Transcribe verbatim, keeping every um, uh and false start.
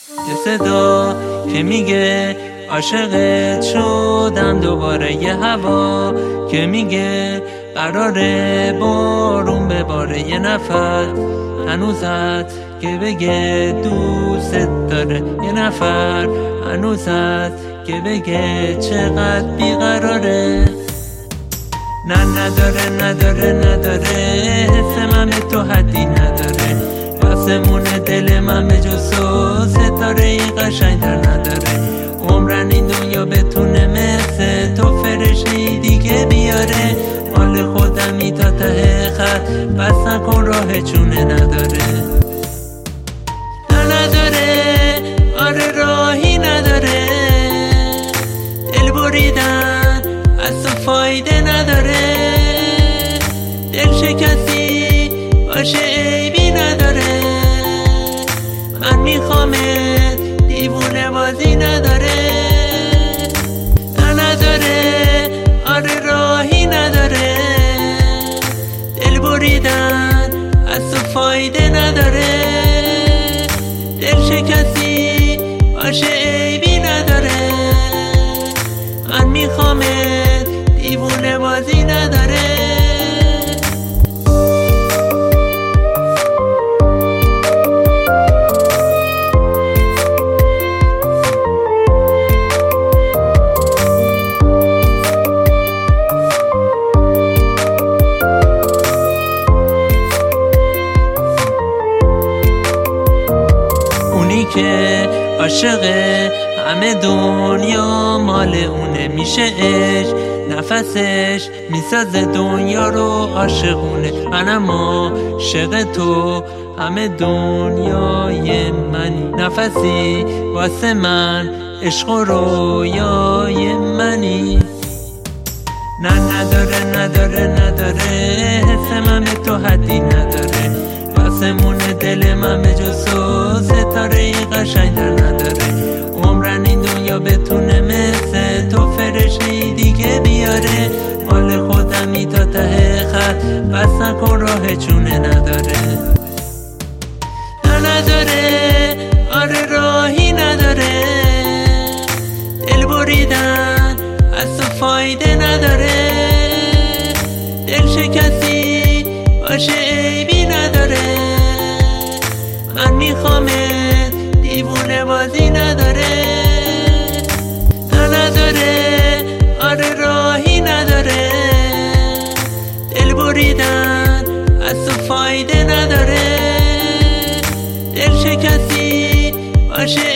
یه صدا که میگه عاشقت شدم دوباره، یه هوا که میگه قراره بارون بباره، یه نفر هنوزت که بگه دوست داره، یه نفر هنوزت که بگه چقدر بیقراره. نه نداره نداره نداره حس من به تو حدی نداره، آسمون دل من به جز تو ستاره ای قشنگ‌تر نداره. عمرن این دنیا بتونه مثل تو فرشته دیگه بیاره، مال خودمی تا ته خط بس نکن راه چونه نداره. نه نداره آره راهی نداره، دل بریدن از تو فایده نداره، دل شکستی باشه عیبی نداره، من میخوامت دیوونه بازی نداره. نه نداره آره راهی نداره، دل بریدن از تو فایده نداره، دل شکستی باشه عیبی نداره، من میخوامت دیوونه بازی نداره. که عاشق همه دنیا مال اونه، میشه عشق نفسش میسازه دنیا رو عاشقونه. منم عاشق تو همه دنیای منی، نفسی واسه من عشق و رویای منی. نه نداره نداره نداره حس من به تو حدی نداره، آسمون دل من به جز تو ستاره ای قشنگ‌تر نداره. عمرن این دنیا بتونه مثل تو فرشته دیگه بیاره، مال خودمی تا ته خط بس نکن راه چونه نداره. نه نداره آره راهی نداره، دل بریدن از تو فایده نداره، دل شکستی باشه عیبی نداره، من میخوامت دیوونه بازی نداره. نه نداره آره راهی نداره، دل بریدن از تو فایده نداره، دل شکستی باشه